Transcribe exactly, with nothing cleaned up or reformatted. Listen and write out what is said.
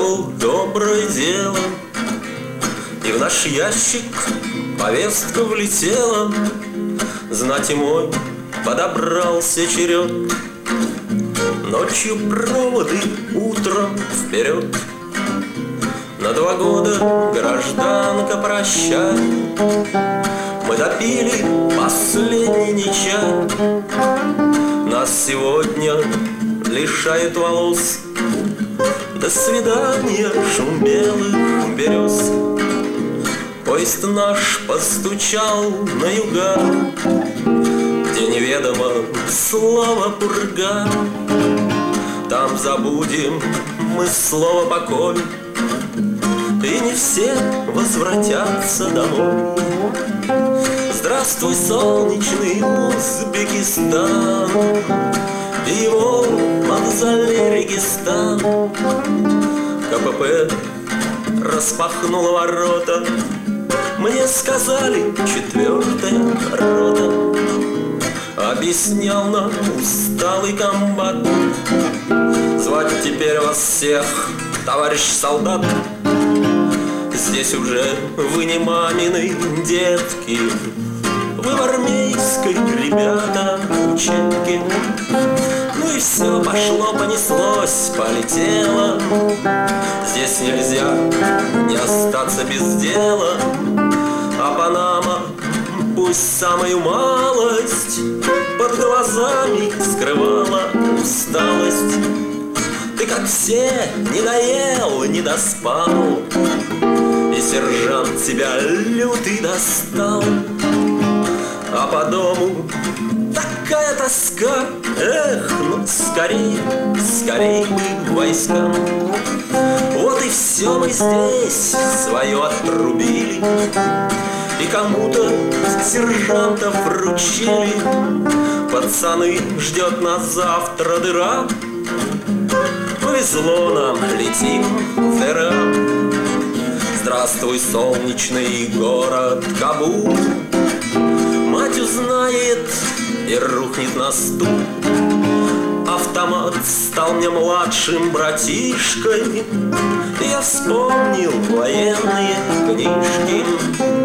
сделал доброе дело, и в наш ящик повестка влетела. Знати мой, подобрался черед. Ночью проводы, утром вперед. На два года, гражданка, прощай. Мы допили последний чай. Нас сегодня лишают волос. До свидания, шум белых берез. Поезд наш постучал на юга, где неведомо слово пурга. Там забудем мы слово покой, и не все возвратятся домой. Здравствуй, солнечный Узбекистан, и его мавзолей Регистан. КПП распахнула ворота. Мне сказали, четвертая рота. Объяснял нам усталый комбат. Звать теперь вас всех, товарищ солдат. Здесь уже вы не мамины детки, вы в армейской, ребята, учебки. Ну и все пошло, понеслось, полетело. Здесь нельзя не остаться без дела. А Панама пусть самую малость под глазами скрывала усталость. Ты, как все, не доел, не доспал, и сержант тебя лютый достал. А по дому такая тоска. Эх, ну скорей, скорей бы в войска. Вот и все мы здесь свое отрубили, и кому-то сержантов вручили. Пацаны, ждет нас завтра дыра. Повезло нам, летим в дыра. Здравствуй, солнечный город Кабул. Мать узнает и рухнет на стул. Автомат стал мне младшим братишкой. Я вспомнил военные книжки.